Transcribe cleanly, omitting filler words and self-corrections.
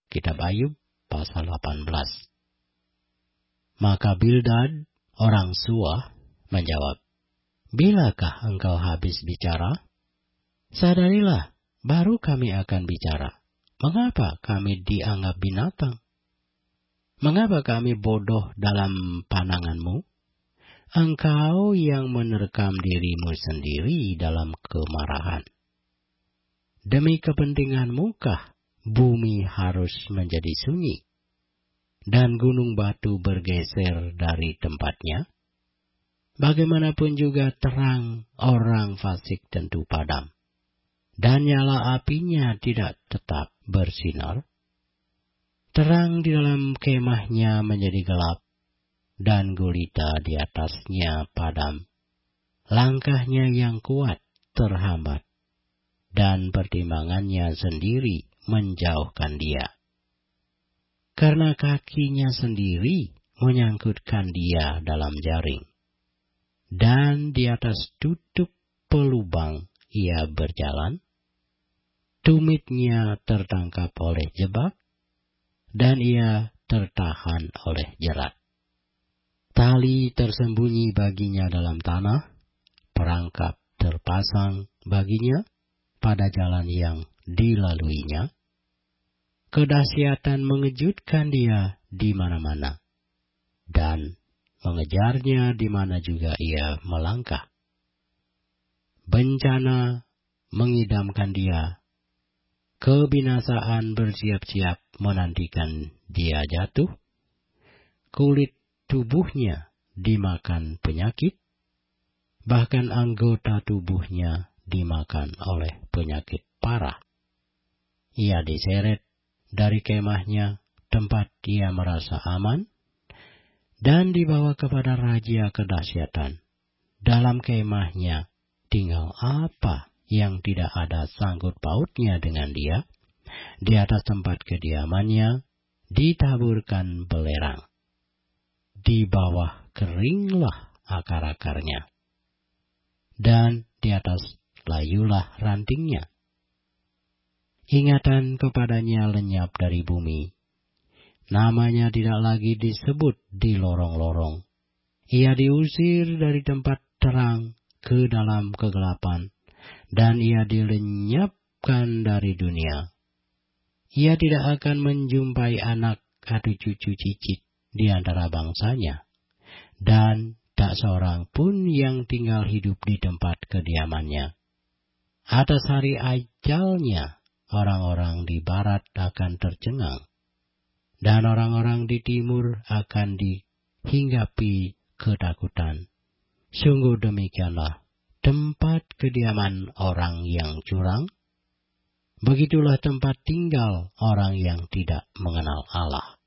Kitab Ayub pasal 18. Maka Bildad, orang Suah, menjawab, "Bilakah engkau habis bicara? Sadarilah, baru kami akan bicara. Mengapa kami dianggap binatang? Mengapa kami bodoh dalam pandanganmu? Engkau yang menerkam dirimu sendiri dalam kemarahan. Demi kepentinganmu kah bumi harus menjadi sunyi, dan gunung batu bergeser dari tempatnya? Bagaimanapun juga terang orang fasik tentu padam, dan nyala apinya tidak tetap bersinar. Terang di dalam kemahnya menjadi gelap, dan gulita di atasnya padam. Langkahnya yang kuat terhambat, dan pertimbangannya sendiri menjauhkan dia. Karena kakinya sendiri menyangkutkan dia dalam jaring, dan di atas tutup pelubang ia berjalan. Tumitnya tertangkap oleh jebak, dan ia tertahan oleh jerat. Tali tersembunyi baginya dalam tanah, perangkap terpasang baginya pada jalan yang dilaluinya. Kedahsyatan mengejutkan dia di mana-mana, dan mengejarnya di mana juga ia melangkah. Bencana mengidamkan dia, kebinasaan bersiap-siap menantikan dia jatuh. Kulit tubuhnya dimakan penyakit, bahkan anggota tubuhnya dimakan oleh penyakit parah. Ia diseret dari kemahnya, tempat ia merasa aman, dan dibawa kepada raja kedahsyatan. Dalam kemahnya tinggal apa yang tidak ada sangkut pautnya dengan dia. Di atas tempat kediamannya ditaburkan belerang. Di bawah keringlah akar-akarnya, dan di atas layulah rantingnya. Ingatan kepadanya lenyap dari bumi. Namanya tidak lagi disebut di lorong-lorong. Ia diusir dari tempat terang ke dalam kegelapan, dan ia dilenyapkan dari dunia. Ia tidak akan menjumpai anak atau cucu cicit di antara bangsanya, dan tak seorang pun yang tinggal hidup di tempat kediamannya. Atas hari ajalnya, orang-orang di barat akan tercengang, dan orang-orang di timur akan dihinggapi ketakutan. Sungguh demikianlah tempat kediaman orang yang curang. Begitulah tempat tinggal orang yang tidak mengenal Allah.